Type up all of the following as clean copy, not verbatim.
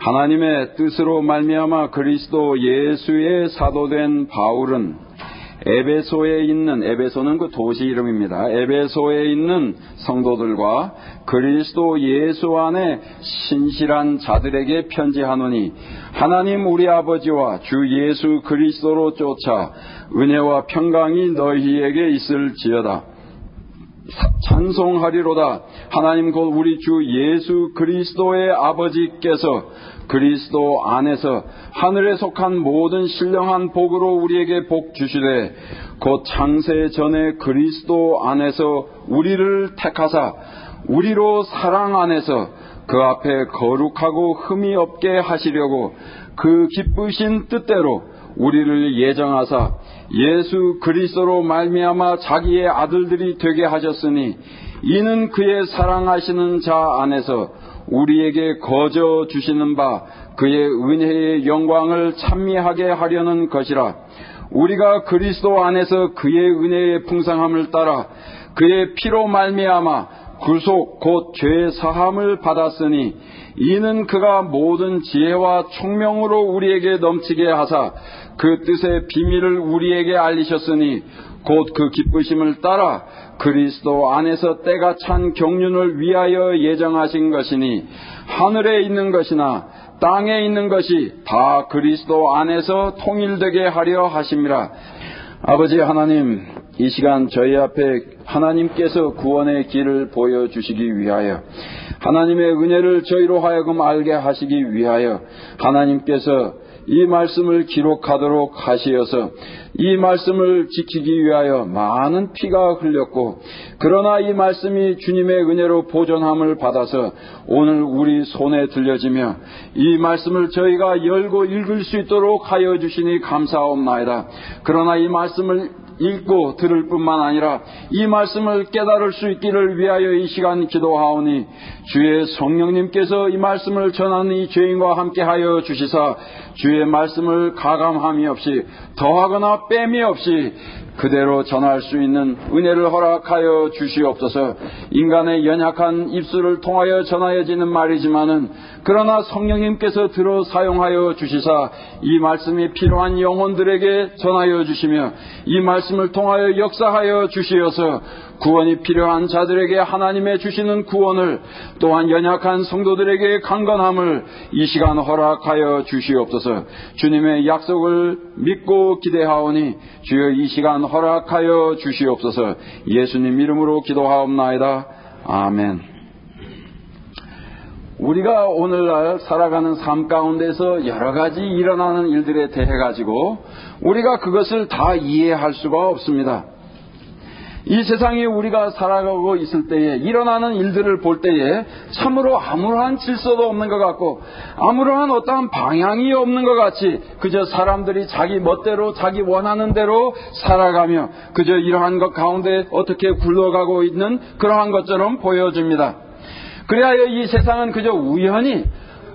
하나님의 뜻으로 말미암아 그리스도 예수의 사도된 바울은 에베소에 있는, 에베소는 그 도시 이름입니다. 에베소에 있는 성도들과 그리스도 예수 안에 신실한 자들에게 편지하노니, 하나님 우리 아버지와 주 예수 그리스도로 쫓아 은혜와 평강이 너희에게 있을지어다. 찬송하리로다. 하나님 곧 우리 주 예수 그리스도의 아버지께서 그리스도 안에서 하늘에 속한 모든 신령한 복으로 우리에게 복 주시되, 곧 창세 전에 그리스도 안에서 우리를 택하사 우리로 사랑 안에서 그 앞에 거룩하고 흠이 없게 하시려고 그 기쁘신 뜻대로 우리를 예정하사 예수 그리스도로 말미암아 자기의 아들들이 되게 하셨으니, 이는 그의 사랑하시는 자 안에서 우리에게 거저 주시는 바 그의 은혜의 영광을 찬미하게 하려는 것이라. 우리가 그리스도 안에서 그의 은혜의 풍성함을 따라 그의 피로 말미암아 구속 곧 죄 사함을 받았으니, 이는 그가 모든 지혜와 총명으로 우리에게 넘치게 하사 그 뜻의 비밀을 우리에게 알리셨으니, 곧 그 기쁘심을 따라 그리스도 안에서 때가 찬 경륜을 위하여 예정하신 것이니, 하늘에 있는 것이나 땅에 있는 것이 다 그리스도 안에서 통일되게 하려 하심이라. 아버지 하나님, 이 시간 저희 앞에 하나님께서 구원의 길을 보여주시기 위하여, 하나님의 은혜를 저희로 하여금 알게 하시기 위하여 하나님께서 이 말씀을 기록하도록 하시어서 이 말씀을 지키기 위하여 많은 피가 흘렸고, 그러나 이 말씀이 주님의 은혜로 보존함을 받아서 오늘 우리 손에 들려지며 이 말씀을 저희가 열고 읽을 수 있도록 하여 주시니 감사옵나이다. 그러나 이 말씀을 읽고 들을 뿐만 아니라 이 말씀을 깨달을 수 있기를 위하여 이 시간 기도하오니, 주의 성령님께서 이 말씀을 전하는 이 죄인과 함께 하여 주시사 주의 말씀을 가감함이 없이 더하거나 뺨이 없이 그대로 전할 수 있는 은혜를 허락하여 주시옵소서. 인간의 연약한 입술을 통하여 전하여지는 말이지만은, 그러나 성령님께서 들어 사용하여 주시사 이 말씀이 필요한 영혼들에게 전하여 주시며 이 말씀을 통하여 역사하여 주시어서 구원이 필요한 자들에게 하나님의 주시는 구원을, 또한 연약한 성도들에게 강건함을 이 시간 허락하여 주시옵소서. 주님의 약속을 믿고 기대하오니 주여 이 시간 허락하여 주시옵소서. 예수님 이름으로 기도하옵나이다. 아멘. 우리가 오늘날 살아가는 삶 가운데서 여러 가지 일어나는 일들에 대해 가지고 우리가 그것을 다 이해할 수가 없습니다. 이 세상에 우리가 살아가고 있을 때에 일어나는 일들을 볼 때에 참으로 아무러한 질서도 없는 것 같고 아무러한 어떠한 방향이 없는 것 같이 그저 사람들이 자기 멋대로 자기 원하는 대로 살아가며 그저 이러한 것 가운데 어떻게 굴러가고 있는 그러한 것처럼 보여집니다. 그래야 이 세상은 그저 우연히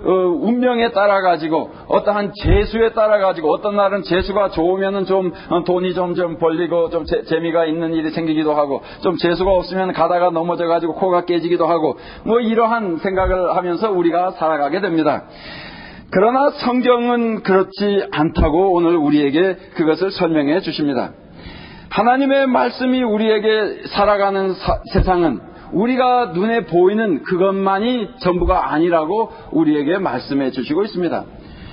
운명에 따라 가지고 어떠한 재수에 따라 가지고 어떤 날은 재수가 좋으면은 좀 돈이 좀 벌리고 좀 재미가 있는 일이 생기기도 하고, 좀 재수가 없으면 가다가 넘어져 가지고 코가 깨지기도 하고, 뭐 이러한 생각을 하면서 우리가 살아가게 됩니다. 그러나 성경은 그렇지 않다고 오늘 우리에게 그것을 설명해 주십니다. 하나님의 말씀이 우리에게 살아가는 세상은 우리가 눈에 보이는 그것만이 전부가 아니라고 우리에게 말씀해 주시고 있습니다.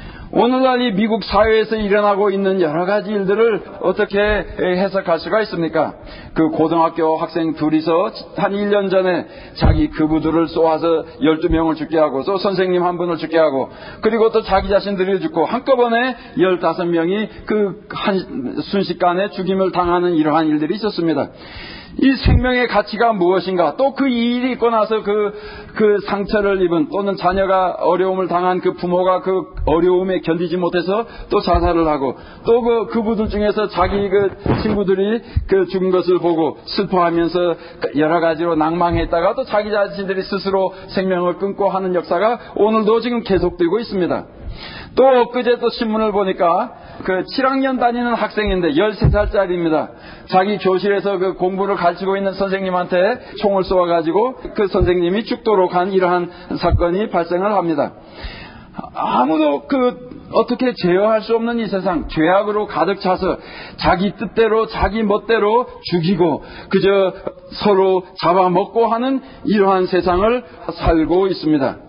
오늘날 이 미국 사회에서 일어나고 있는 여러 가지 일들을 어떻게 해석할 수가 있습니까? 그 고등학교 학생 둘이서 한 1년 전에 자기 그부들을 쏘아서 12명을 죽게 하고, 또 선생님 한 분을 죽게 하고, 그리고 또 자기 자신들이 죽고 한꺼번에 15명이 그 한 순식간에 죽임을 당하는 이러한 일들이 있었습니다. 이 생명의 가치가 무엇인가? 또 그 일이 있고 나서 그 상처를 입은, 또는 자녀가 어려움을 당한 그 부모가 그 어려움에 견디지 못해서 또 자살을 하고, 또 그부들 중에서 자기 그 친구들이 그 죽은 것을 보고 슬퍼하면서 여러 가지로 낭망했다가 또 자기 자신들이 스스로 생명을 끊고 하는 역사가 오늘도 지금 계속되고 있습니다. 또 엊그제 또 신문을 보니까 그 7학년 다니는 학생인데 13살짜리입니다. 자기 교실에서 그 공부를 가르치고 있는 선생님한테 총을 쏘아가지고 그 선생님이 죽도록 한 이러한 사건이 발생을 합니다. 아무도 어떻게 제어할 수 없는 이 세상, 죄악으로 가득 차서 자기 뜻대로 자기 멋대로 죽이고 그저 서로 잡아먹고 하는 이러한 세상을 살고 있습니다.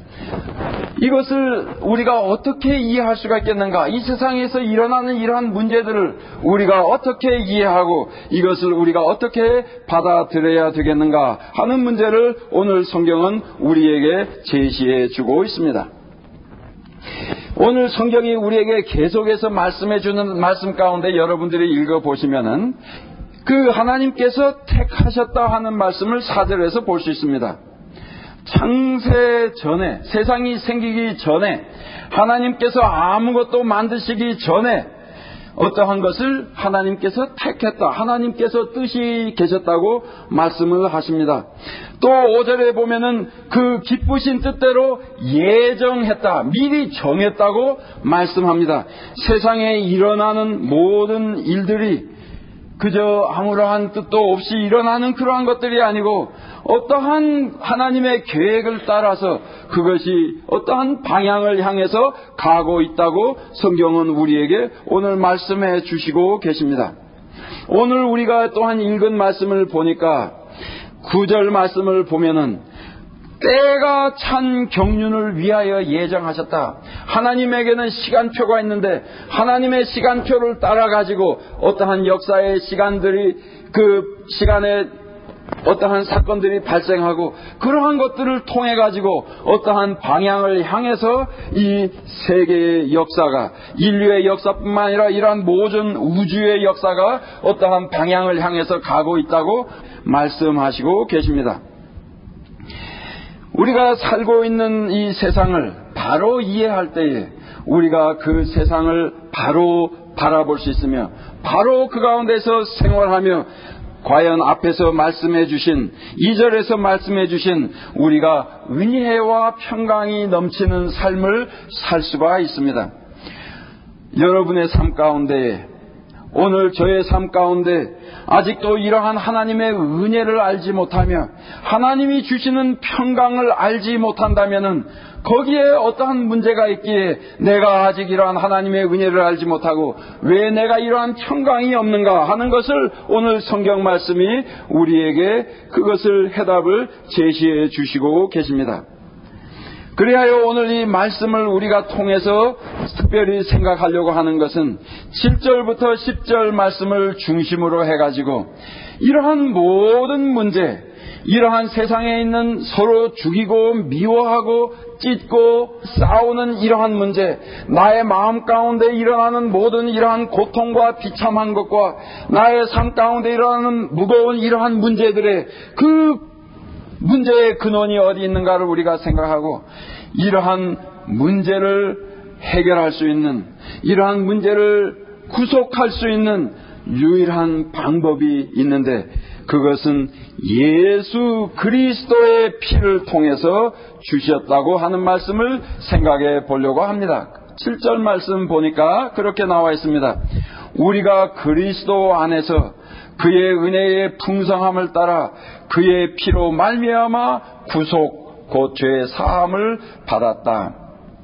이것을 우리가 어떻게 이해할 수가 있겠는가? 이 세상에서 일어나는 이러한 문제들을 우리가 어떻게 이해하고 이것을 우리가 어떻게 받아들여야 되겠는가 하는 문제를 오늘 성경은 우리에게 제시해 주고 있습니다. 오늘 성경이 우리에게 계속해서 말씀해 주는 말씀 가운데 여러분들이 읽어보시면은 그 하나님께서 택하셨다 하는 말씀을 4절에서 볼 수 있습니다. 창세 전에, 세상이 생기기 전에, 하나님께서 아무것도 만드시기 전에 어떠한 것을 하나님께서 택했다, 하나님께서 뜻이 계셨다고 말씀을 하십니다. 또 5절에 보면은 그 기쁘신 뜻대로 예정했다, 미리 정했다고 말씀합니다. 세상에 일어나는 모든 일들이 그저 아무러한 뜻도 없이 일어나는 그러한 것들이 아니고 어떠한 하나님의 계획을 따라서 그것이 어떠한 방향을 향해서 가고 있다고 성경은 우리에게 오늘 말씀해 주시고 계십니다. 오늘 우리가 또한 읽은 말씀을 보니까 9절 말씀을 보면은 때가 찬 경륜을 위하여 예정하셨다. 하나님에게는 시간표가 있는데 하나님의 시간표를 따라가지고 어떠한 역사의 시간들이 그 시간에 어떠한 사건들이 발생하고 그러한 것들을 통해 가지고 어떠한 방향을 향해서 이 세계의 역사가, 인류의 역사뿐만 아니라 이러한 모든 우주의 역사가 어떠한 방향을 향해서 가고 있다고 말씀하시고 계십니다. 우리가 살고 있는 이 세상을 바로 이해할 때에 우리가 그 세상을 바로 바라볼 수 있으며 바로 그 가운데서 생활하며 과연 앞에서 말씀해 주신 2절에서 말씀해 주신 우리가 은혜와 평강이 넘치는 삶을 살 수가 있습니다. 여러분의 삶 가운데, 오늘 저의 삶 가운데 아직도 이러한 하나님의 은혜를 알지 못하며 하나님이 주시는 평강을 알지 못한다면은 거기에 어떠한 문제가 있기에 내가 아직 이러한 하나님의 은혜를 알지 못하고 왜 내가 이러한 평강이 없는가 하는 것을 오늘 성경 말씀이 우리에게 그것을 해답을 제시해 주시고 계십니다. 그리하여 오늘 이 말씀을 우리가 통해서 특별히 생각하려고 하는 것은 7절부터 10절 말씀을 중심으로 해가지고 이러한 모든 문제, 이러한 세상에 있는 서로 죽이고 미워하고 찢고 싸우는 이러한 문제, 나의 마음 가운데 일어나는 모든 이러한 고통과 비참한 것과 나의 삶 가운데 일어나는 무거운 이러한 문제들의 그 문제의 근원이 어디 있는가를 우리가 생각하고 이러한 문제를 해결할 수 있는, 이러한 문제를 구속할 수 있는 유일한 방법이 있는데 그것은 예수 그리스도의 피를 통해서 주셨다고 하는 말씀을 생각해 보려고 합니다. 7절 말씀 보니까 그렇게 나와 있습니다. 우리가 그리스도 안에서 그의 은혜의 풍성함을 따라 그의 피로 말미암아 구속 곧 죄의 사함을 받았다.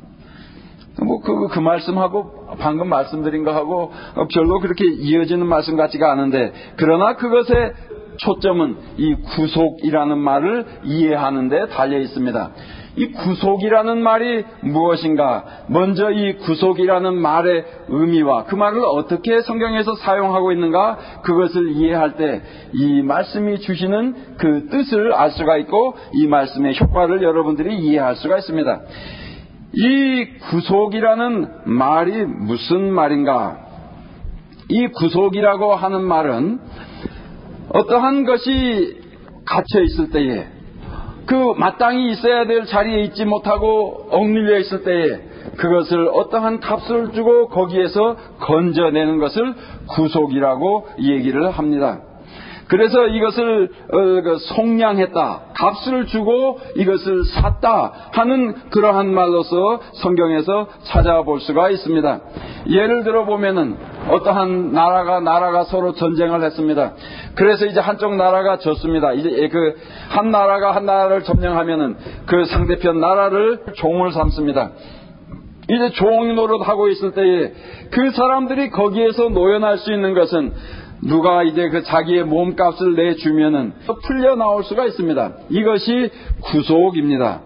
그 말씀하고 방금 말씀드린 거하고 별로 그렇게 이어지는 말씀 같지가 않은데, 그러나 그것의 초점은 이 구속이라는 말을 이해하는 데 달려 있습니다. 이 구속이라는 말이 무엇인가? 먼저 이 구속이라는 말의 의미와 그 말을 어떻게 성경에서 사용하고 있는가? 그것을 이해할 때 이 말씀이 주시는 그 뜻을 알 수가 있고 이 말씀의 효과를 여러분들이 이해할 수가 있습니다. 이 구속이라는 말이 무슨 말인가? 이 구속이라고 하는 말은 어떠한 것이 갇혀 있을 때에, 그 마땅히 있어야 될 자리에 있지 못하고 억눌려 있을 때에 그것을 어떠한 값을 주고 거기에서 건져내는 것을 구속이라고 얘기를 합니다. 그래서 이것을 속량했다, 값을 주고 이것을 샀다 하는 그러한 말로서 성경에서 찾아볼 수가 있습니다. 예를 들어 보면은 어떠한 나라가 서로 전쟁을 했습니다. 그래서 이제 한쪽 나라가 졌습니다. 이제 그 한 나라가 한 나라를 점령하면은 그 상대편 나라를 종을 삼습니다. 이제 종노릇하고 있을 때에 그 사람들이 거기에서 노연할 수 있는 것은 누가 이제 그 자기의 몸값을 내주면은 풀려 나올 수가 있습니다. 이것이 구속입니다.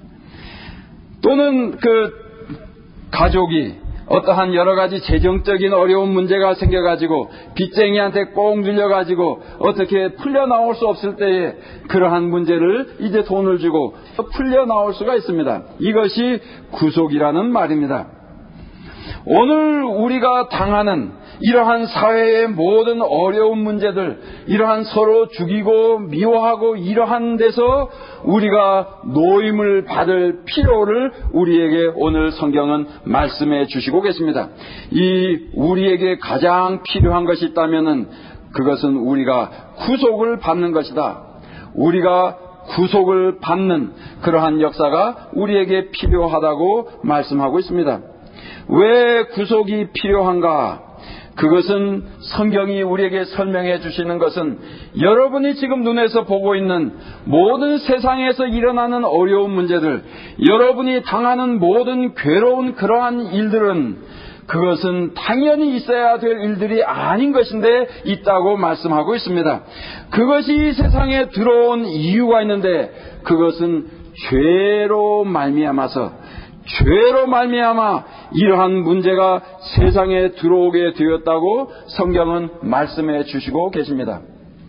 또는 그 가족이 어떠한 여러 가지 재정적인 어려운 문제가 생겨가지고 빚쟁이한테 꽁 들려가지고 어떻게 풀려 나올 수 없을 때에 그러한 문제를 이제 돈을 주고 풀려 나올 수가 있습니다. 이것이 구속이라는 말입니다. 오늘 우리가 당하는 이러한 사회의 모든 어려운 문제들, 이러한 서로 죽이고 미워하고 이러한 데서 우리가 노임을 받을 필요를 우리에게 오늘 성경은 말씀해 주시고 계십니다. 이 우리에게 가장 필요한 것이 있다면은 그것은 우리가 구속을 받는 것이다. 우리가 구속을 받는 그러한 역사가 우리에게 필요하다고 말씀하고 있습니다. 왜 구속이 필요한가? 그것은 성경이 우리에게 설명해 주시는 것은 여러분이 지금 눈에서 보고 있는 모든 세상에서 일어나는 어려운 문제들, 여러분이 당하는 모든 괴로운 그러한 일들은 그것은 당연히 있어야 될 일들이 아닌 것인데 있다고 말씀하고 있습니다. 그것이 이 세상에 들어온 이유가 있는데 그것은 죄로 말미암아서 죄로 말미암아 이러한 문제가 세상에 들어오게 되었다고 성경은 말씀해 주시고 계십니다.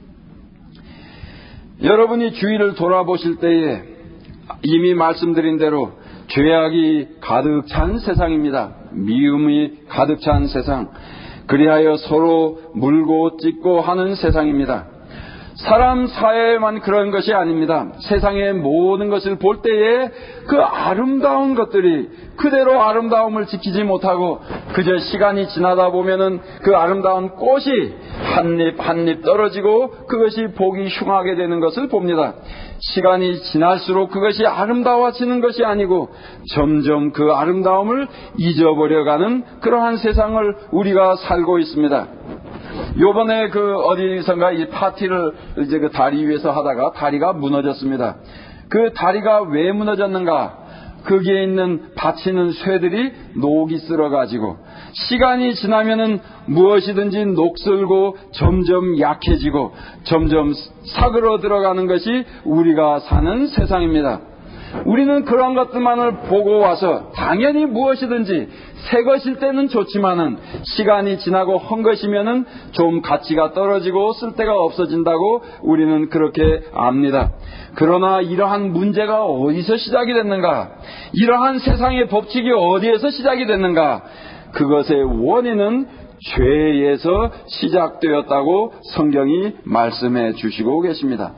여러분이 주위를 돌아보실 때에 이미 말씀드린 대로 죄악이 가득 찬 세상입니다. 미움이 가득 찬 세상, 그리하여 서로 물고 찢고 하는 세상입니다. 사람 사회에만 그런 것이 아닙니다. 세상의 모든 것을 볼 때에 그 아름다운 것들이 그대로 아름다움을 지키지 못하고 그저 시간이 지나다 보면은 그 아름다운 꽃이 한 잎 떨어지고 그것이 보기 흉하게 되는 것을 봅니다. 시간이 지날수록 그것이 아름다워지는 것이 아니고 점점 그 아름다움을 잊어버려가는 그러한 세상을 우리가 살고 있습니다. 요번에 그 어디선가 이 파티를 이제 그 다리 위에서 하다가 다리가 무너졌습니다. 그 다리가 왜 무너졌는가? 거기에 있는 받치는 쇠들이 녹이 쓸어가지고 시간이 지나면은 무엇이든지 녹슬고 점점 약해지고 점점 사그러 들어가는 것이 우리가 사는 세상입니다. 우리는 그런 것들만을 보고 와서 당연히 무엇이든지 새 것일 때는 좋지만은 시간이 지나고 헌 것이면은 좀 가치가 떨어지고 쓸데가 없어진다고 우리는 그렇게 압니다. 그러나 이러한 문제가 어디서 시작이 됐는가? 이러한 세상의 법칙이 어디에서 시작이 됐는가? 그것의 원인은 죄에서 시작되었다고 성경이 말씀해 주시고 계십니다.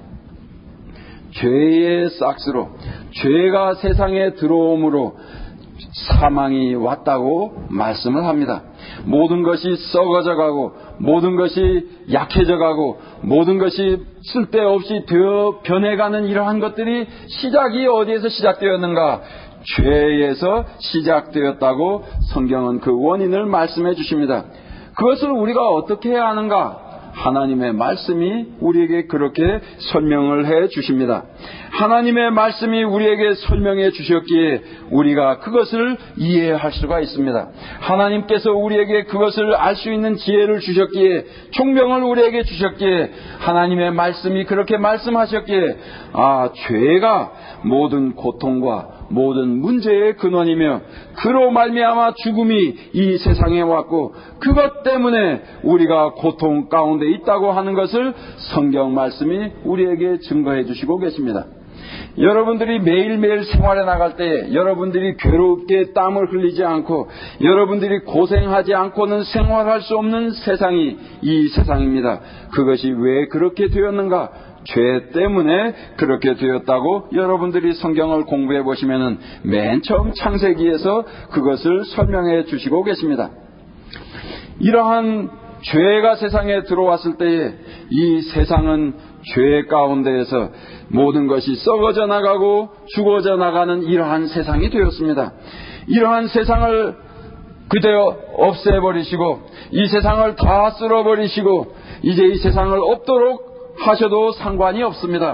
죄의 싹스로 죄가 세상에 들어옴으로 사망이 왔다고 말씀을 합니다. 모든 것이 썩어져 가고 모든 것이 약해져 가고 모든 것이 쓸데없이 되어 변해가는 이러한 것들이 시작이 어디에서 시작되었는가? 죄에서 시작되었다고 성경은 그 원인을 말씀해 주십니다. 그것을 우리가 어떻게 해야 하는가? 하나님의 말씀이 우리에게 그렇게 설명을 해 주십니다. 하나님의 말씀이 우리에게 설명해 주셨기에 우리가 그것을 이해할 수가 있습니다. 하나님께서 우리에게 그것을 알 수 있는 지혜를 주셨기에 총명을 우리에게 주셨기에 하나님의 말씀이 그렇게 말씀하셨기에 죄가 모든 고통과 모든 문제의 근원이며 그로 말미암아 죽음이 이 세상에 왔고 그것 때문에 우리가 고통 가운데 있다고 하는 것을 성경 말씀이 우리에게 증거해 주시고 계십니다. 여러분들이 매일매일 생활에 나갈 때 여러분들이 괴롭게 땀을 흘리지 않고 여러분들이 고생하지 않고는 생활할 수 없는 세상이 이 세상입니다. 그것이 왜 그렇게 되었는가? 죄 때문에 그렇게 되었다고 여러분들이 성경을 공부해 보시면은 맨 처음 창세기에서 그것을 설명해 주시고 계십니다. 이러한 죄가 세상에 들어왔을 때에 이 세상은 죄 가운데에서 모든 것이 썩어져 나가고 죽어져 나가는 이러한 세상이 되었습니다. 이러한 세상을 그대로 없애버리시고 이 세상을 다 쓸어버리시고 이제 이 세상을 없도록 하셔도 상관이 없습니다.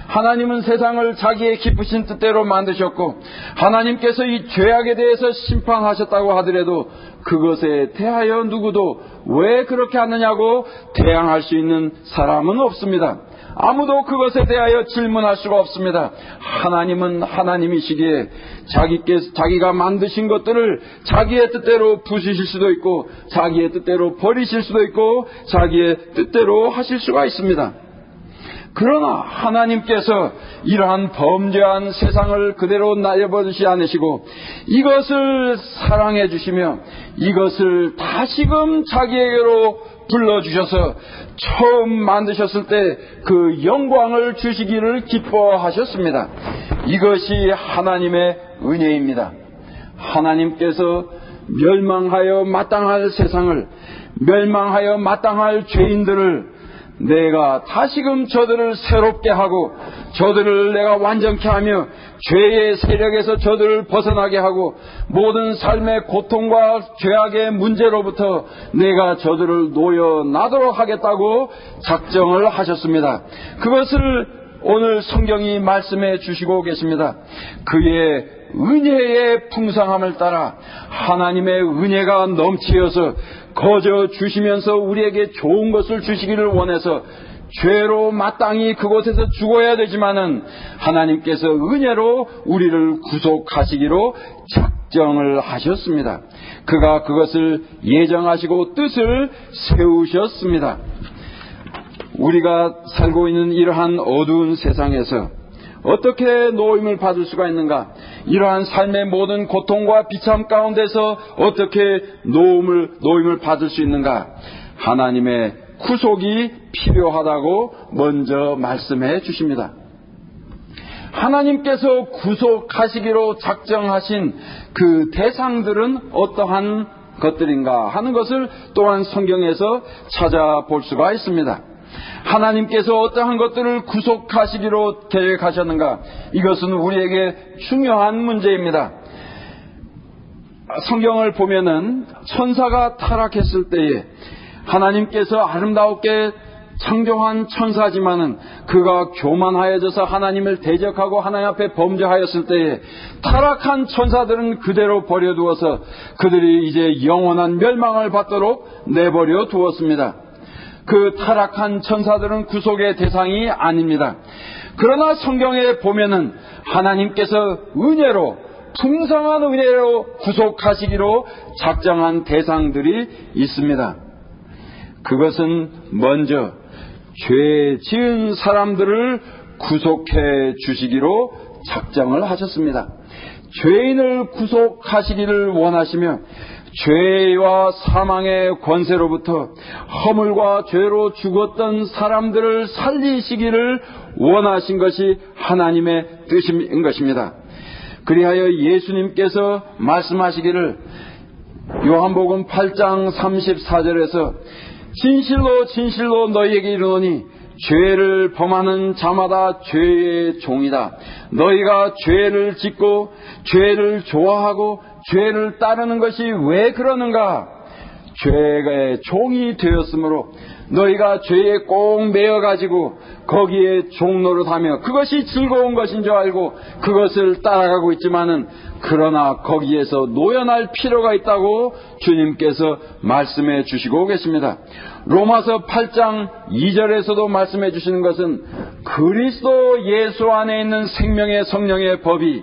하나님은 세상을 자기의 기쁘신 뜻대로 만드셨고 하나님께서 이 죄악에 대해서 심판하셨다고 하더라도 그것에 대하여 누구도 왜 그렇게 하느냐고 대항할 수 있는 사람은 없습니다. 아무도 그것에 대하여 질문할 수가 없습니다. 하나님은 하나님이시기에 자기가 만드신 것들을 자기의 뜻대로 부수실 수도 있고 자기의 뜻대로 버리실 수도 있고 자기의 뜻대로 하실 수가 있습니다. 그러나 하나님께서 이러한 범죄한 세상을 그대로 내버리지 않으시고 이것을 사랑해 주시며 이것을 다시금 자기에게로 불러주셔서 처음 만드셨을 때 그 영광을 주시기를 기뻐하셨습니다. 이것이 하나님의 은혜입니다. 하나님께서 멸망하여 마땅할 세상을, 멸망하여 마땅할 죄인들을 내가 다시금 저들을 새롭게 하고 저들을 내가 완전케 하며 죄의 세력에서 저들을 벗어나게 하고 모든 삶의 고통과 죄악의 문제로부터 내가 저들을 놓여나도록 하겠다고 작정을 하셨습니다. 그것을 오늘 성경이 말씀해 주시고 계십니다. 그의 은혜의 풍성함을 따라 하나님의 은혜가 넘치어서 거저 주시면서 우리에게 좋은 것을 주시기를 원해서 죄로 마땅히 그곳에서 죽어야 되지만은 하나님께서 은혜로 우리를 구속하시기로 작정을 하셨습니다. 그가 그것을 예정하시고 뜻을 세우셨습니다. 우리가 살고 있는 이러한 어두운 세상에서 어떻게 노임을 받을 수가 있는가? 이러한 삶의 모든 고통과 비참 가운데서 어떻게 노임을 받을 수 있는가? 하나님의 구속이 필요하다고 먼저 말씀해 주십니다. 하나님께서 구속하시기로 작정하신 그 대상들은 어떠한 것들인가 하는 것을 또한 성경에서 찾아볼 수가 있습니다. 하나님께서 어떠한 것들을 구속하시기로 계획하셨는가? 이것은 우리에게 중요한 문제입니다. 성경을 보면은 천사가 타락했을 때에 하나님께서 아름답게 창조한 천사지만은 그가 교만하여져서 하나님을 대적하고 하나님 앞에 범죄하였을 때에 타락한 천사들은 그대로 버려두어서 그들이 이제 영원한 멸망을 받도록 내버려 두었습니다. 그 타락한 천사들은 구속의 대상이 아닙니다. 그러나 성경에 보면은 하나님께서 은혜로, 풍성한 은혜로 구속하시기로 작정한 대상들이 있습니다. 그것은 먼저 죄 지은 사람들을 구속해 주시기로 작정을 하셨습니다. 죄인을 구속하시기를 원하시며 죄와 사망의 권세로부터 허물과 죄로 죽었던 사람들을 살리시기를 원하신 것이 하나님의 뜻인 것입니다. 그리하여 예수님께서 말씀하시기를 요한복음 8장 34절에서 진실로 진실로 너희에게 이르노니 죄를 범하는 자마다 죄의 종이다. 너희가 죄를 짓고 죄를 좋아하고 죄를 따르는 것이 왜 그러는가? 죄의 종이 되었으므로 너희가 죄에 꼭 매여가지고 거기에 종노릇하며 그것이 즐거운 것인 줄 알고 그것을 따라가고 있지만은 그러나 거기에서 노연할 필요가 있다고 주님께서 말씀해 주시고 계십니다. 로마서 8장 2절에서도 말씀해 주시는 것은 그리스도 예수 안에 있는 생명의 성령의 법이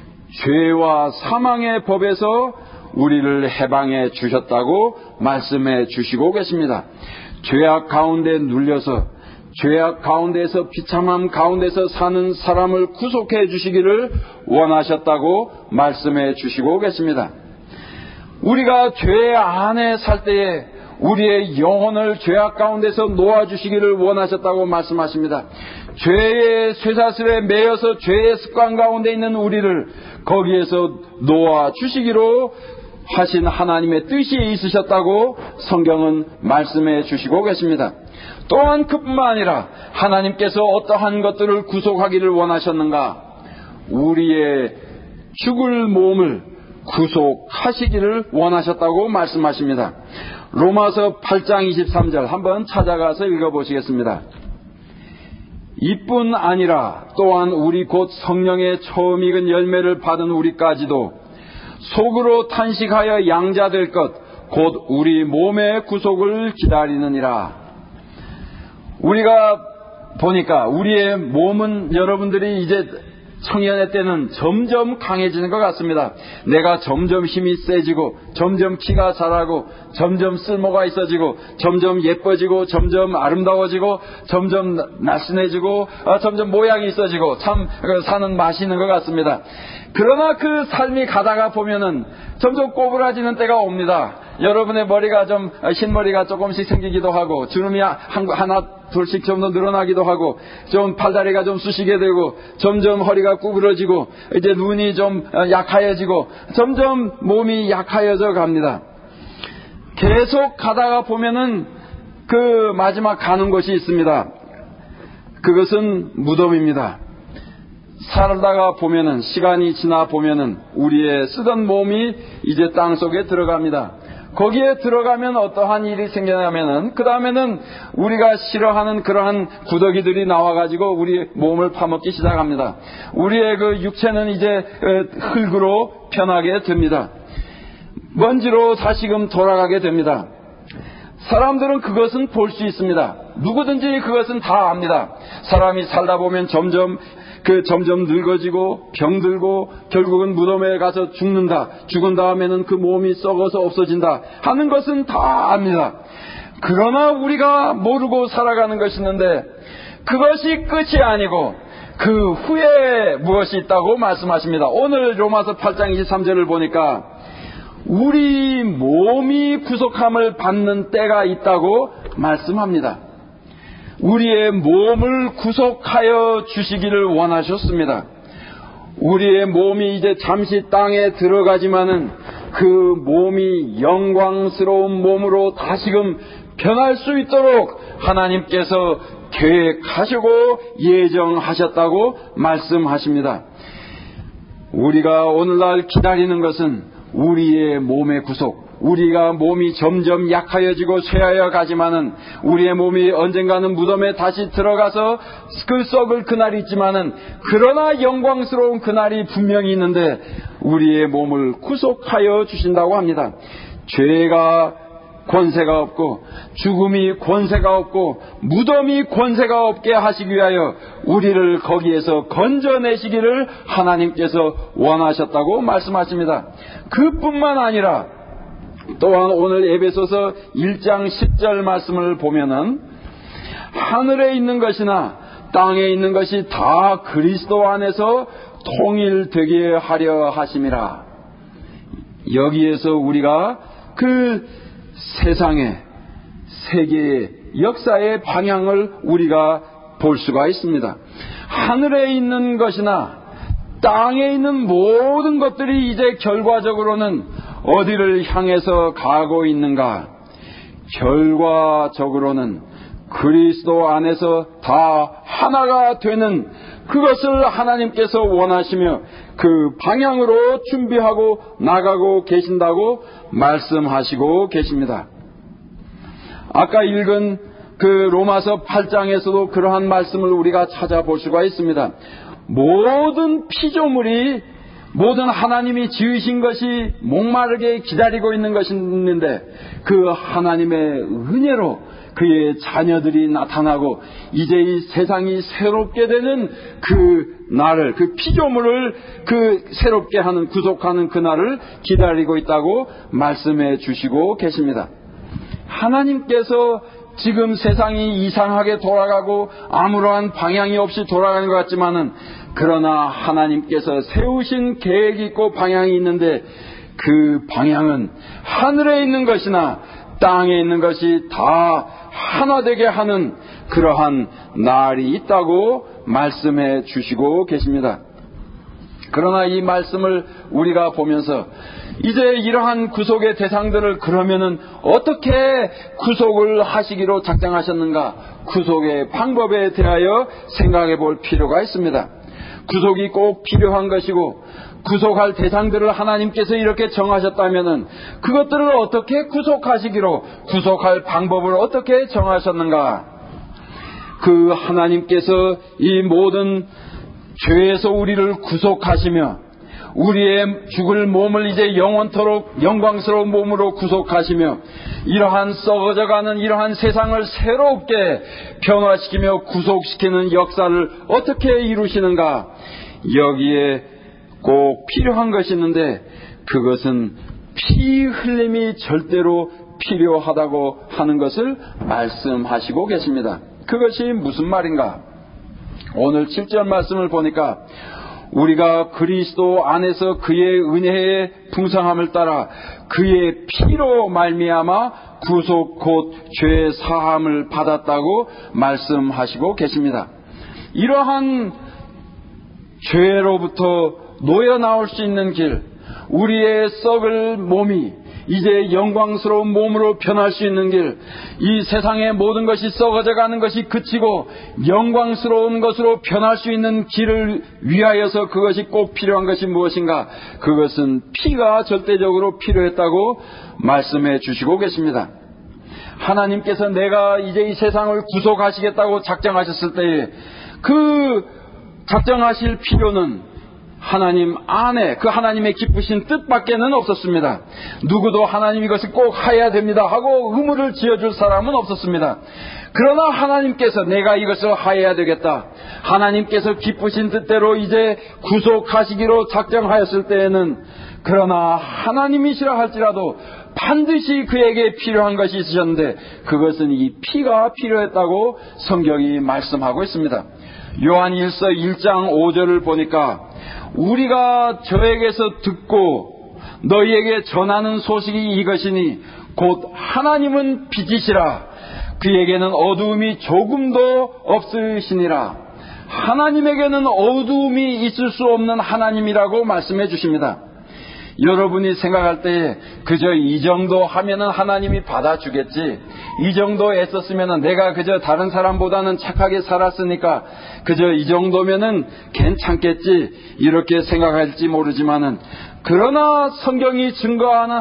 죄와 사망의 법에서 우리를 해방해 주셨다고 말씀해 주시고 계십니다. 죄악 가운데 눌려서 죄악 가운데서 비참함 가운데서 사는 사람을 구속해 주시기를 원하셨다고 말씀해 주시고 계십니다. 우리가 죄 안에 살 때에 우리의 영혼을 죄악 가운데서 놓아주시기를 원하셨다고 말씀하십니다. 죄의 쇠사슬에 매여서 죄의 습관 가운데 있는 우리를 거기에서 놓아주시기로 하신 하나님의 뜻이 있으셨다고 성경은 말씀해 주시고 계십니다. 또한 그뿐만 아니라 하나님께서 어떠한 것들을 구속하기를 원하셨는가? 우리의 죽을 몸을 구속하시기를 원하셨다고 말씀하십니다. 로마서 8장 23절 한번 찾아가서 읽어보시겠습니다. 이뿐 아니라 또한 우리 곧 성령의 처음 익은 열매를 받은 우리까지도 속으로 탄식하여 양자될 것 곧 우리 몸의 구속을 기다리느니라. 우리가 보니까 우리의 몸은 여러분들이 이제 청년의 때는 점점 강해지는 것 같습니다. 내가 점점 힘이 세지고 점점 키가 자라고 점점 쓸모가 있어지고 점점 예뻐지고 점점 아름다워지고 점점 날씬해지고 점점 모양이 있어지고 참 사는 맛이 있는 것 같습니다. 그러나 그 삶이 가다가 보면은 점점 꼬부라지는 때가 옵니다. 여러분의 머리가 좀 흰머리가 조금씩 생기기도 하고 주름이 하나 둘씩 좀 더 늘어나기도 하고 좀 팔다리가 좀 쑤시게 되고 점점 허리가 구부러지고 이제 눈이 좀 약하여지고 점점 몸이 약하여져 갑니다. 계속 가다가 보면은 그 마지막 가는 곳이 있습니다. 그것은 무덤입니다. 살다가 보면은 시간이 지나 보면은 우리의 쓰던 몸이 이제 땅 속에 들어갑니다. 거기에 들어가면 어떠한 일이 생기냐면은 그 다음에는 우리가 싫어하는 그러한 구더기들이 나와가지고 우리 몸을 파먹기 시작합니다. 우리의 그 육체는 이제 흙으로 변하게 됩니다. 먼지로 다시금 돌아가게 됩니다. 사람들은 그것은 볼 수 있습니다. 누구든지 그것은 다 압니다. 사람이 살다 보면 점점 늙어지고 병들고 결국은 무덤에 가서 죽는다. 죽은 다음에는 그 몸이 썩어서 없어진다 하는 것은 다 압니다. 그러나 우리가 모르고 살아가는 것이 있는데 그것이 끝이 아니고 그 후에 무엇이 있다고 말씀하십니다. 오늘 로마서 8장 23절을 보니까 우리 몸이 구속함을 받는 때가 있다고 말씀합니다. 우리의 몸을 구속하여 주시기를 원하셨습니다. 우리의 몸이 이제 잠시 땅에 들어가지만은 그 몸이 영광스러운 몸으로 다시금 변할 수 있도록 하나님께서 계획하시고 예정하셨다고 말씀하십니다. 우리가 오늘날 기다리는 것은 우리의 몸의 구속, 우리가 몸이 점점 약하여지고 쇠하여 가지만은 우리의 몸이 언젠가는 무덤에 다시 들어가서 그 썩을 그날이 있지만은 그러나 영광스러운 그날이 분명히 있는데 우리의 몸을 구속하여 주신다고 합니다. 죄가 권세가 없고 죽음이 권세가 없고 무덤이 권세가 없게 하시기 위하여 우리를 거기에서 건져내시기를 하나님께서 원하셨다고 말씀하십니다. 그뿐만 아니라 또한 오늘 에베소서 1장 10절 말씀을 보면은 하늘에 있는 것이나 땅에 있는 것이 다 그리스도 안에서 통일되게 하려 하심이라. 여기에서 우리가 그 세상의 세계의 역사의 방향을 우리가 볼 수가 있습니다. 하늘에 있는 것이나 땅에 있는 모든 것들이 이제 결과적으로는 어디를 향해서 가고 있는가? 결과적으로는 그리스도 안에서 다 하나가 되는 그것을 하나님께서 원하시며 그 방향으로 준비하고 나가고 계신다고 말씀하시고 계십니다. 아까 읽은 그 로마서 8장에서도 그러한 말씀을 우리가 찾아볼 수가 있습니다. 모든 피조물이 모든 하나님이 지으신 것이 목마르게 기다리고 있는 것이 있는데 그 하나님의 은혜로 그의 자녀들이 나타나고 이제 이 세상이 새롭게 되는 그 날을, 그 피조물을 그 새롭게 하는, 구속하는 그 날을 기다리고 있다고 말씀해 주시고 계십니다. 하나님께서 지금 세상이 이상하게 돌아가고 아무러한 방향이 없이 돌아가는 것 같지만은 그러나 하나님께서 세우신 계획이 있고 방향이 있는데 그 방향은 하늘에 있는 것이나 땅에 있는 것이 다 하나 되게 하는 그러한 날이 있다고 말씀해 주시고 계십니다. 그러나 이 말씀을 우리가 보면서 이제 이러한 구속의 대상들을 그러면은 어떻게 구속을 하시기로 작정하셨는가? 구속의 방법에 대하여 생각해 볼 필요가 있습니다. 구속이 꼭 필요한 것이고 구속할 대상들을 하나님께서 이렇게 정하셨다면은 그것들을 어떻게 구속하시기로, 구속할 방법을 어떻게 정하셨는가? 그 하나님께서 이 모든 죄에서 우리를 구속하시며 우리의 죽을 몸을 이제 영원토록 영광스러운 몸으로 구속하시며 이러한 썩어져가는 이러한 세상을 새롭게 변화시키며 구속시키는 역사를 어떻게 이루시는가? 여기에 꼭 필요한 것이 있는데 그것은 피 흘림이 절대로 필요하다고 하는 것을 말씀하시고 계십니다. 그것이 무슨 말인가? 오늘 7절 말씀을 보니까 우리가 그리스도 안에서 그의 은혜의 풍성함을 따라 그의 피로 말미암아 구속 곧 죄 사함을 받았다고 말씀하시고 계십니다. 이러한 죄로부터 놓여 나올 수 있는 길, 우리의 썩을 몸이 이제 영광스러운 몸으로 변할 수 있는 길, 이 세상의 모든 것이 썩어져 가는 것이 그치고 영광스러운 것으로 변할 수 있는 길을 위하여서 그것이 꼭 필요한 것이 무엇인가? 그것은 피가 절대적으로 필요했다고 말씀해 주시고 계십니다. 하나님께서 내가 이제 이 세상을 구속하시겠다고 작정하셨을 때에 그 작정하실 필요는 하나님 안에 그 하나님의 기쁘신 뜻밖에는 없었습니다. 누구도 하나님 이것을 꼭 해야 됩니다 하고 의무를 지어줄 사람은 없었습니다. 그러나 하나님께서 내가 이것을 해야 되겠다, 하나님께서 기쁘신 뜻대로 이제 구속하시기로 작정하였을 때에는 그러나 하나님이시라 할지라도 반드시 그에게 필요한 것이 있으셨는데 그것은 이 피가 필요했다고 성경이 말씀하고 있습니다. 요한일서 1장 5절을 보니까 우리가 저에게서 듣고 너희에게 전하는 소식이 이것이니 곧 하나님은 빛이시라 그에게는 어두움이 조금도 없으시니라. 하나님에게는 어두움이 있을 수 없는 하나님이라고 말씀해 주십니다. 여러분이 생각할 때 그저 이 정도 하면은 하나님이 받아주겠지, 이 정도 애썼으면은 내가 그저 다른 사람보다는 착하게 살았으니까 그저 이 정도면은 괜찮겠지 이렇게 생각할지 모르지만은 그러나 성경이 증거하는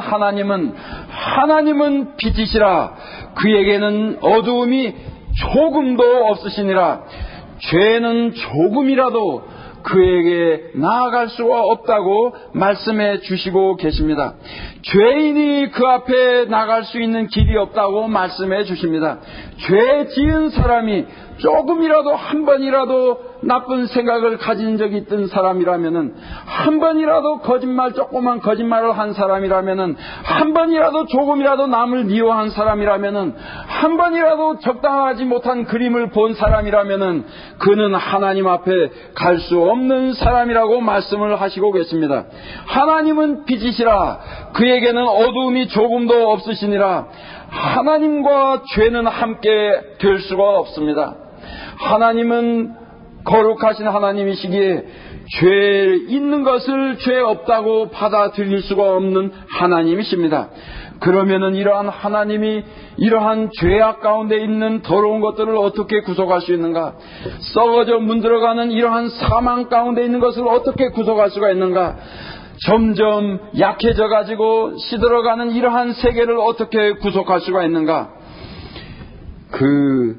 하나님은 빛이시라 그에게는 어두움이 조금도 없으시니라. 죄는 조금이라도 그에게 나아갈 수가 없다고 말씀해 주시고 계십니다. 죄인이 그 앞에 나갈 수 있는 길이 없다고 말씀해 주십니다. 죄 지은 사람이 조금이라도 한 번이라도 나쁜 생각을 가진 적이 있던 사람이라면은, 한 번이라도 조그만 거짓말을 한 사람이라면은, 한 번이라도 조금이라도 남을 미워한 사람이라면은, 한 번이라도 적당하지 못한 그림을 본 사람이라면은 그는 하나님 앞에 갈 수 없는 사람이라고 말씀을 하시고 계십니다. 하나님은 빛이시라 그에게는 어두움이 조금도 없으시니라. 하나님과 죄는 함께 될 수가 없습니다. 하나님은 거룩하신 하나님이시기에 죄 있는 것을 죄 없다고 받아들일 수가 없는 하나님이십니다. 그러면은 이러한 하나님이 이러한 죄악 가운데 있는 더러운 것들을 어떻게 구속할 수 있는가? 썩어져 문들어가는 이러한 사망 가운데 있는 것을 어떻게 구속할 수가 있는가? 점점 약해져 가지고 시들어가는 이러한 세계를 어떻게 구속할 수가 있는가? 그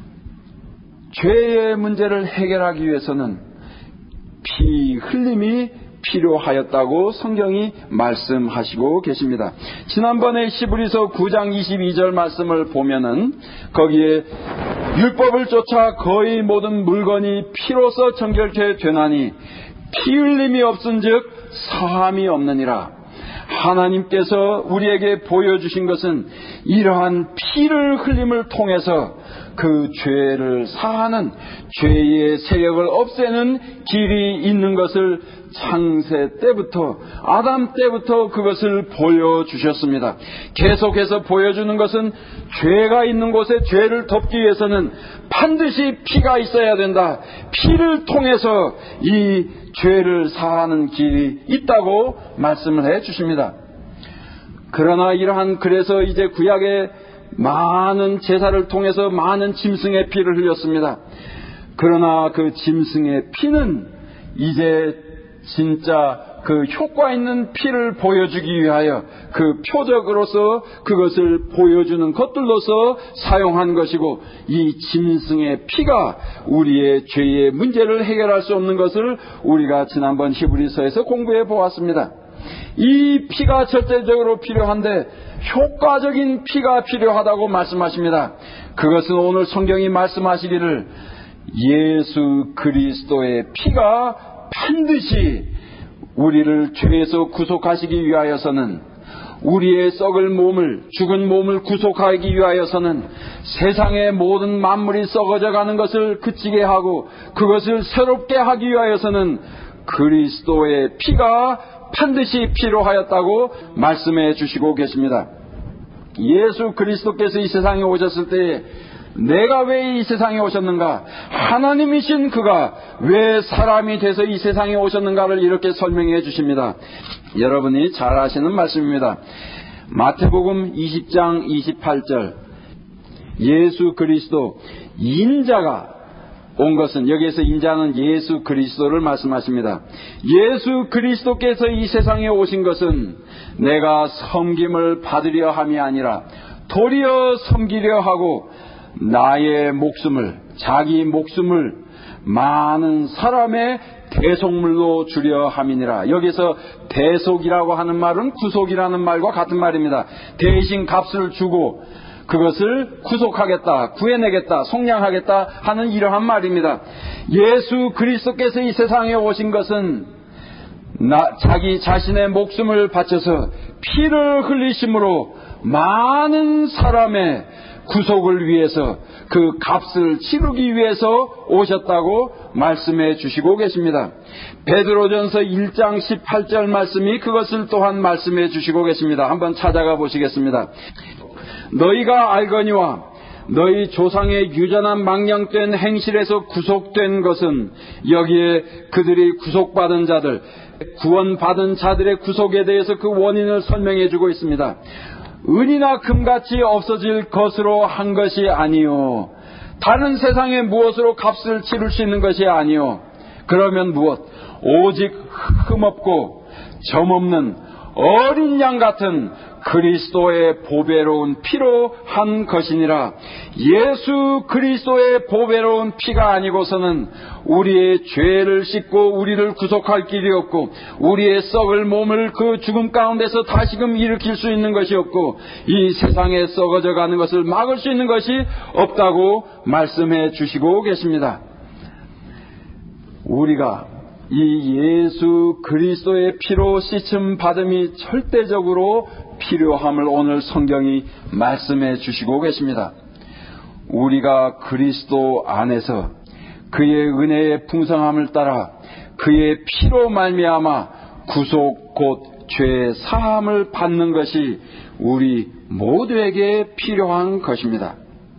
죄의 문제를 해결하기 위해서는 피 흘림이 필요하였다고 성경이 말씀하시고 계십니다. 지난번에 히브리서 9장 22절 말씀을 보면은 거기에 율법을 쫓아 거의 모든 물건이 피로써 정결케 되나니 피 흘림이 없은즉 사함이 없느니라. 하나님께서 우리에게 보여주신 것은 이러한 피를 흘림을 통해서 그 죄를 사하는, 죄의 세력을 없애는 길이 있는 것을 창세 때부터, 아담 때부터 그것을 보여주셨습니다. 계속해서 보여주는 것은 죄가 있는 곳에 죄를 덮기 위해서는 반드시 피가 있어야 된다. 피를 통해서 이 죄를 사하는 길이 있다고 말씀을 해 주십니다. 그러나 그래서 이제 구약의 많은 제사를 통해서 많은 짐승의 피를 흘렸습니다. 그러나 그 짐승의 피는 이제 진짜 그 효과 있는 피를 보여주기 위하여 그 표적으로서 그것을 보여주는 것들로서 사용한 것이고, 이 짐승의 피가 우리의 죄의 문제를 해결할 수 없는 것을 우리가 지난번 히브리서에서 공부해 보았습니다. 이 피가 절대적으로 필요한데 효과적인 피가 필요하다고 말씀하십니다. 그것은 오늘 성경이 말씀하시기를 예수 그리스도의 피가 반드시 우리를 죄에서 구속하시기 위하여서는, 우리의 썩을 몸을, 죽은 몸을 구속하기 위하여서는 세상의 모든 만물이 썩어져 가는 것을 그치게 하고 그것을 새롭게 하기 위하여서는 그리스도의 피가 반드시 필요하였다고 말씀해 주시고 계십니다. 예수 그리스도께서 이 세상에 오셨을 때에 내가 왜 이 세상에 오셨는가, 하나님이신 그가 왜 사람이 돼서 이 세상에 오셨는가를 이렇게 설명해 주십니다. 여러분이 잘 아시는 말씀입니다. 마태복음 20장 28절, 예수 그리스도 인자가 온 것은, 여기에서 인자는 예수 그리스도를 말씀하십니다. 예수 그리스도께서 이 세상에 오신 것은 내가 섬김을 받으려 함이 아니라 도리어 섬기려 하고 나의 목숨을, 자기 목숨을 많은 사람의 대속물로 주려 함이니라. 여기서 대속이라고 하는 말은 구속이라는 말과 같은 말입니다. 대신 값을 주고 그것을 구속하겠다, 구해내겠다, 속량하겠다 하는 이러한 말입니다. 예수 그리스도께서 이 세상에 오신 것은 자기 자신의 목숨을 바쳐서 피를 흘리심으로 많은 사람의 구속을 위해서, 그 값을 치르기 위해서 오셨다고 말씀해 주시고 계십니다. 베드로전서 1장 18절 말씀이 그것을 또한 말씀해 주시고 계십니다. 한번 찾아가 보시겠습니다. 너희가 알거니와 너희 조상의 유전한 망령된 행실에서 구속된 것은, 여기에 그들이 구속받은 자들, 구원받은 자들의 구속에 대해서 그 원인을 설명해 주고 있습니다. 은이나 금같이 없어질 것으로 한 것이 아니요, 다른 세상의 무엇으로 값을 치를 수 있는 것이 아니요, 그러면 무엇? 오직 흠없고 점없는 어린 양 같은 그리스도의 보배로운 피로 한 것이니라. 예수 그리스도의 보배로운 피가 아니고서는 우리의 죄를 씻고 우리를 구속할 길이 없고, 우리의 썩을 몸을 그 죽음 가운데서 다시금 일으킬 수 있는 것이 없고, 이 세상에 썩어져 가는 것을 막을 수 있는 것이 없다고 말씀해 주시고 계십니다. 우리가 이 예수 그리스도의 피로 씻음 받음이 절대적으로 필요함을 오늘 성경이 말씀해 주시고 계십니다. 우리가 그리스도 안에서 그의 은혜의 풍성함을 따라 그의 피로 말미암아 구속 곧 죄 사함을 받는 것이 우리 모두에게 필요한 것입니다.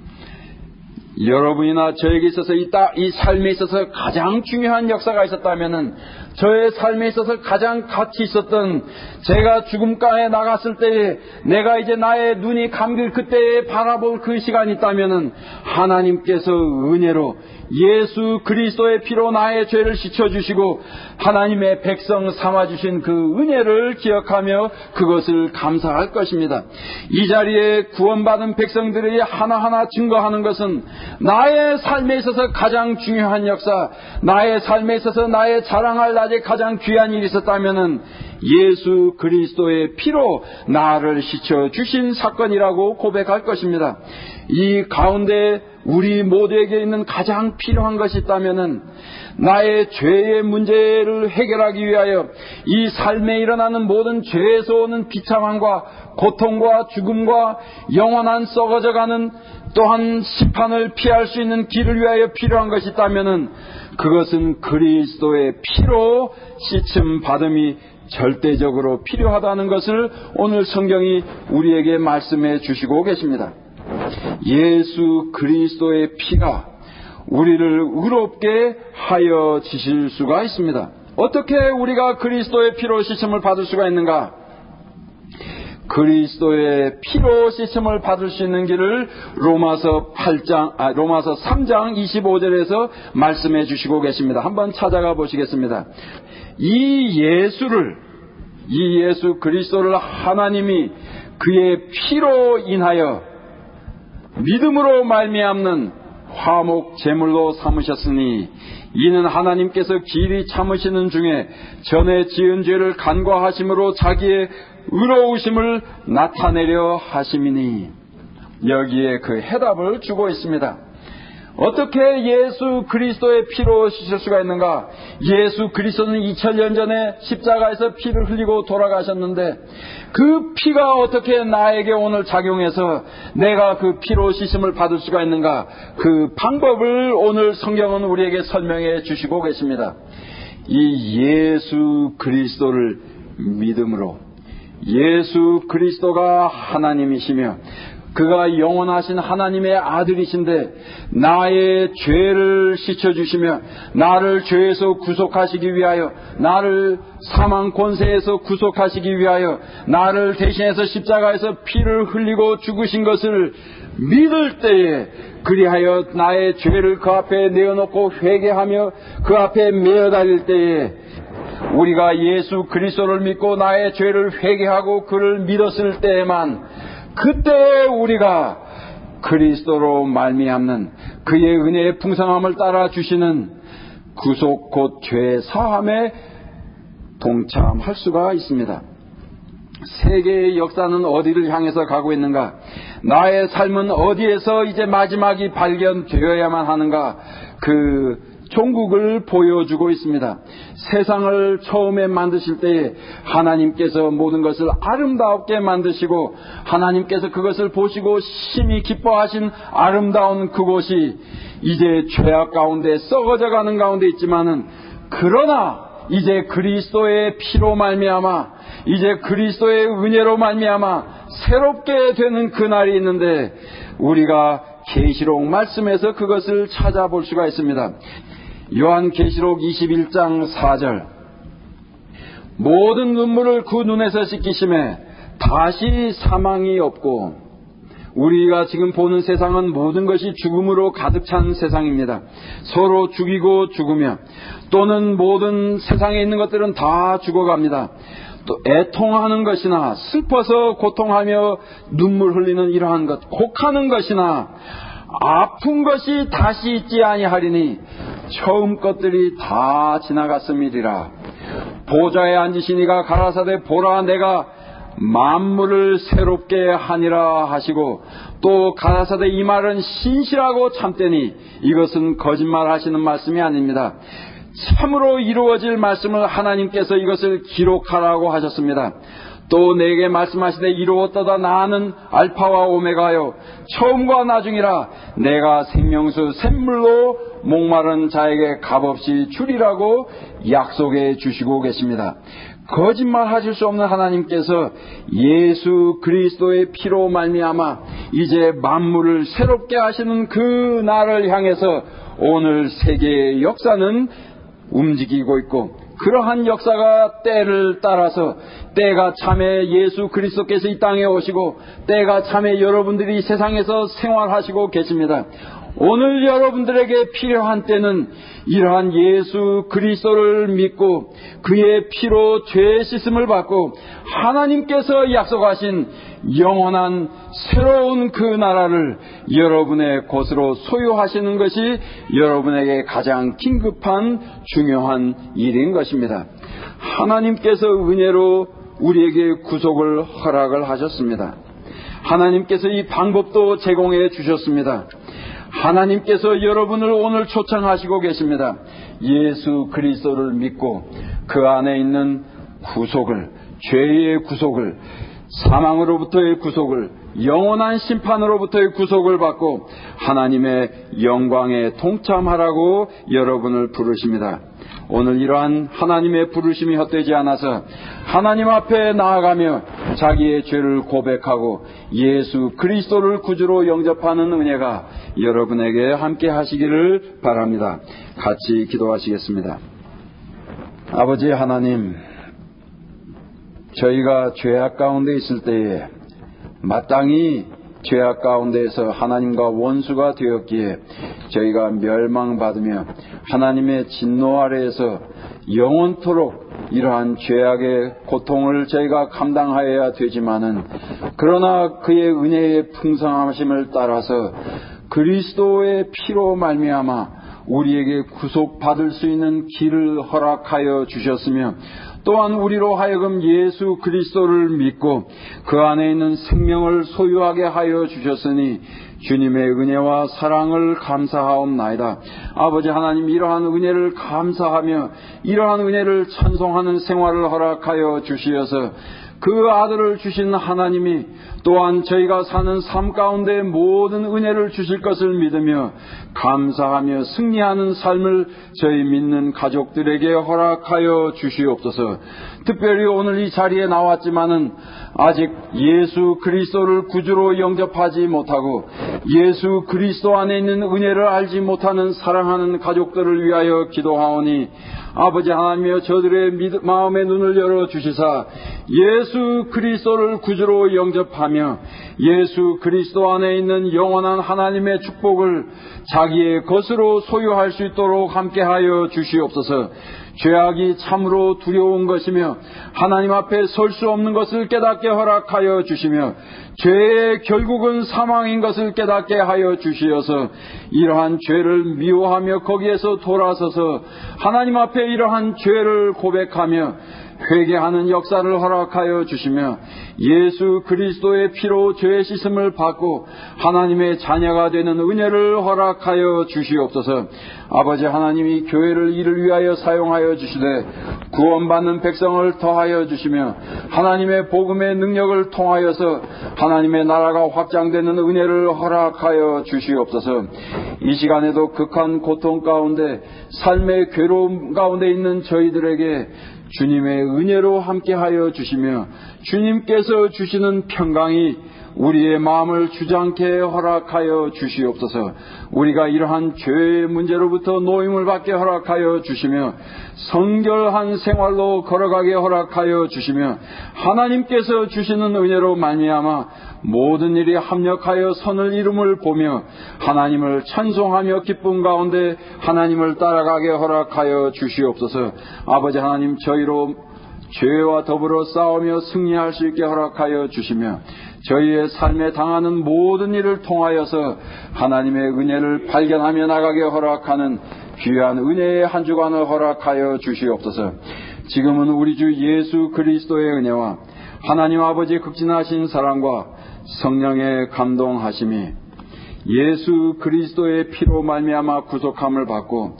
여러분이나 저에게 있어서 이 삶에 있어서 가장 중요한 역사가 있었다면은, 저의 삶에 있어서 가장 가치 있었던, 제가 죽음가에 나갔을 때에 내가 이제 나의 눈이 감길 그때에 바라볼 그 시간이 있다면은, 하나님께서 은혜로 예수 그리스도의 피로 나의 죄를 씻어주시고 하나님의 백성 삼아주신 그 은혜를 기억하며 그것을 감사할 것입니다. 이 자리에 구원받은 백성들이 하나하나 증거하는 것은, 나의 삶에 있어서 가장 중요한 역사, 나의 삶에 있어서 나의 자랑할 낮에 가장 귀한 일이 있었다면은 예수 그리스도의 피로 나를 씻어주신 사건이라고 고백할 것입니다. 이 가운데 우리 모두에게 있는 가장 필요한 것이 있다면은, 나의 죄의 문제를 해결하기 위하여 이 삶에 일어나는 모든 죄에서 오는 비참함과 고통과 죽음과 영원한 썩어져가는 또한 심판을 피할 수 있는 길을 위하여 필요한 것이 있다면은, 그것은 그리스도의 피로 씻음 받음이 절대적으로 필요하다는 것을 오늘 성경이 우리에게 말씀해 주시고 계십니다. 예수 그리스도의 피가 우리를 의롭게 하여 지실 수가 있습니다. 어떻게 우리가 그리스도의 피로 씻음을 받을 수가 있는가? 그리스도의 피로 씻음을 받을 수 있는 길을 로마서 3장 25절에서 말씀해 주시고 계십니다. 한번 찾아가 보시겠습니다. 이 예수 그리스도를 하나님이 그의 피로 인하여 믿음으로 말미암는 화목 제물로 삼으셨으니 이는 하나님께서 길이 참으시는 중에 전에 지은 죄를 간과하심으로 자기의 의로우심을 나타내려 하심이니. 여기에 그 해답을 주고 있습니다. 어떻게 예수 그리스도의 피로 씻을 수가 있는가? 예수 그리스도는 2000년 전에 십자가에서 피를 흘리고 돌아가셨는데 그 피가 어떻게 나에게 오늘 작용해서 내가 그 피로 씻음을 받을 수가 있는가? 그 방법을 오늘 성경은 우리에게 설명해 주시고 계십니다. 이 예수 그리스도를 믿음으로, 예수 그리스도가 하나님이시며 그가 영원하신 하나님의 아들이신데 나의 죄를 씻어주시며 나를 죄에서 구속하시기 위하여, 나를 사망 권세에서 구속하시기 위하여 나를 대신해서 십자가에서 피를 흘리고 죽으신 것을 믿을 때에, 그리하여 나의 죄를 그 앞에 내어놓고 회개하며 그 앞에 매어달릴 때에, 우리가 예수 그리스도를 믿고 나의 죄를 회개하고 그를 믿었을 때에만 그때 우리가 그리스도로 말미암는 그의 은혜의 풍성함을 따라 주시는 구속 곧 죄 사함에 동참할 수가 있습니다. 세계의 역사는 어디를 향해서 가고 있는가? 나의 삶은 어디에서 이제 마지막이 발견되어야만 하는가? 그 종국을 보여주고 있습니다. 세상을 처음에 만드실 때에 하나님께서 모든 것을 아름답게 만드시고 하나님께서 그것을 보시고 심히 기뻐하신 아름다운 그곳이 이제 죄악 가운데 썩어져가는 가운데 있지만은, 그러나 이제 그리스도의 피로 말미암아, 이제 그리스도의 은혜로 말미암아 새롭게 되는 그날이 있는데 우리가 계시록 말씀에서 그것을 찾아볼 수가 있습니다. 요한계시록 21장 4절, 모든 눈물을 그 눈에서 씻기심에 다시 사망이 없고. 우리가 지금 보는 세상은 모든 것이 죽음으로 가득 찬 세상입니다. 서로 죽이고 죽으며, 또는 모든 세상에 있는 것들은 다 죽어갑니다. 또 애통하는 것이나 슬퍼서 고통하며 눈물 흘리는 이러한 것, 곡하는 것이나 아픈 것이 다시 있지 아니하리니 처음 것들이 다 지나갔음이리라. 보좌에 앉으신 이가 가라사대 보라 내가 만물을 새롭게 하니라 하시고, 또 가라사대 이 말은 신실하고 참되니 이것은 거짓말 하시는 말씀이 아닙니다. 참으로 이루어질 말씀을 하나님께서 이것을 기록하라고 하셨습니다. 또 내게 말씀하시되 이루었도다. 나는 알파와 오메가요 처음과 나중이라. 내가 생명수 샘물로 목마른 자에게 값없이 주리라고 약속해 주시고 계십니다. 거짓말 하실 수 없는 하나님께서 예수 그리스도의 피로 말미암아 이제 만물을 새롭게 하시는 그 날을 향해서 오늘 세계의 역사는 움직이고 있고, 그러한 역사가 때를 따라서, 때가 참에 예수 그리스도께서 이 땅에 오시고 때가 참에 여러분들이 세상에서 생활하시고 계십니다. 오늘 여러분들에게 필요한 때는 이러한 예수 그리스도를 믿고 그의 피로 죄 씻음을 받고 하나님께서 약속하신 영원한 새로운 그 나라를 여러분의 것으로 소유하시는 것이 여러분에게 가장 긴급한 중요한 일인 것입니다. 하나님께서 은혜로 우리에게 구속을 허락을 하셨습니다. 하나님께서 이 방법도 제공해 주셨습니다. 하나님께서 여러분을 오늘 초청하시고 계십니다. 예수 그리스도를 믿고 그 안에 있는 구속을, 죄의 구속을, 사망으로부터의 구속을, 영원한 심판으로부터의 구속을 받고 하나님의 영광에 동참하라고 여러분을 부르십니다. 오늘 이러한 하나님의 부르심이 헛되지 않아서 하나님 앞에 나아가며 자기의 죄를 고백하고 예수 그리스도를 구주로 영접하는 은혜가 여러분에게 함께 하시기를 바랍니다. 같이 기도하시겠습니다. 아버지 하나님, 저희가 죄악 가운데 있을 때에 마땅히 죄악 가운데에서 하나님과 원수가 되었기에 저희가 멸망받으며 하나님의 진노 아래에서 영원토록 이러한 죄악의 고통을 저희가 감당하여야 되지만은, 그러나 그의 은혜의 풍성하심을 따라서 그리스도의 피로 말미암아 우리에게 구속받을 수 있는 길을 허락하여 주셨으며, 또한 우리로 하여금 예수 그리스도를 믿고 그 안에 있는 생명을 소유하게 하여 주셨으니 주님의 은혜와 사랑을 감사하옵나이다. 아버지 하나님, 이러한 은혜를 감사하며 이러한 은혜를 찬송하는 생활을 허락하여 주시어서 그 아들을 주신 하나님이 또한 저희가 사는 삶 가운데 모든 은혜를 주실 것을 믿으며 감사하며 승리하는 삶을 저희 믿는 가족들에게 허락하여 주시옵소서. 특별히 오늘 이 자리에 나왔지만은 아직 예수 그리스도를 구주로 영접하지 못하고 예수 그리스도 안에 있는 은혜를 알지 못하는 사랑하는 가족들을 위하여 기도하오니, 아버지 하나님이여, 저들의 마음의 눈을 열어주시사 예수 그리스도를 구주로 영접하며 예수 그리스도 안에 있는 영원한 하나님의 축복을 자기의 것으로 소유할 수 있도록 함께하여 주시옵소서. 죄악이 참으로 두려운 것이며 하나님 앞에 설 수 없는 것을 깨닫게 허락하여 주시며 죄의 결국은 사망인 것을 깨닫게 하여 주시어서 이러한 죄를 미워하며 거기에서 돌아서서 하나님 앞에 이러한 죄를 고백하며 회개하는 역사를 허락하여 주시며 예수 그리스도의 피로 죄의 씻음을 받고 하나님의 자녀가 되는 은혜를 허락하여 주시옵소서. 아버지 하나님이 교회를 이를 위하여 사용하여 주시되 구원받는 백성을 더하여 주시며 하나님의 복음의 능력을 통하여서 하나님의 나라가 확장되는 은혜를 허락하여 주시옵소서. 이 시간에도 극한 고통 가운데 삶의 괴로움 가운데 있는 저희들에게 주님의 은혜로 함께하여 주시며 주님께서 주시는 평강이 우리의 마음을 주장케 허락하여 주시옵소서. 우리가 이러한 죄의 문제로부터 노임을 받게 허락하여 주시며 성결한 생활로 걸어가게 허락하여 주시며 하나님께서 주시는 은혜로 말미암아 모든 일이 합력하여 선을 이름을 보며 하나님을 찬송하며 기쁨 가운데 하나님을 따라가게 허락하여 주시옵소서. 아버지 하나님, 저희로 죄와 더불어 싸우며 승리할 수 있게 허락하여 주시며 저희의 삶에 당하는 모든 일을 통하여서 하나님의 은혜를 발견하며 나가게 허락하는 귀한 은혜의 한 주간을 허락하여 주시옵소서. 지금은 우리 주 예수 그리스도의 은혜와 하나님 아버지 극진하신 사랑과 성령의 감동하심이 예수 그리스도의 피로 말미암아 구속함을 받고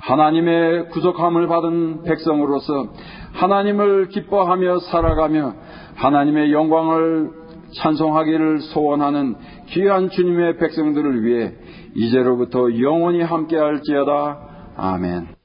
하나님의 구속함을 받은 백성으로서 하나님을 기뻐하며 살아가며 하나님의 영광을 찬송하기를 소원하는 귀한 주님의 백성들을 위해 이제로부터 영원히 함께할지어다. 아멘.